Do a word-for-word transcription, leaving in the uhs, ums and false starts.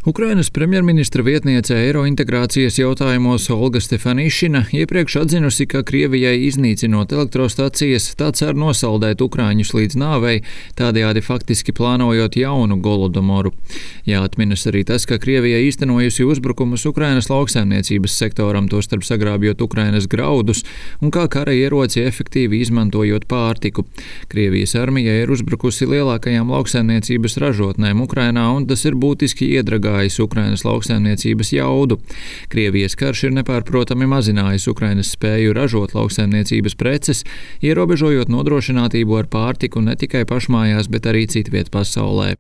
Ukrainas premjerministra vietniece eirointegrācijas jautājumos Olga Stefanišina iepriekš atzinusi, ka Krievijai iznīcinot elektrostacijas, tā cer nosaldēt ukrāņus līdz nāvei, tādējādi faktiski plānojot jaunu Golodomoru. Jāatminas arī tas, ka Krievija īstenojusi uzbrukumus Ukrainas lauksaimniecības sektoram, tostarp sagrābjot Ukrainas graudus un kā kara ieroci efektīvi izmantojot pārtiku. Krievijas armija ir uzbrukusi lielākajām lauksaimniecības ražotnēm Ukrainā, un tas ir būtiski iedragājis Ukrainas lauksaimniecības jaudu. Krievijas karš ir nepārprotami mazinājis Ukrainas spēju ražot lauksaimniecības preces, ierobežojot nodrošinātību ar pārtiku ne tikai pašmājās, bet arī citviet pasaulē.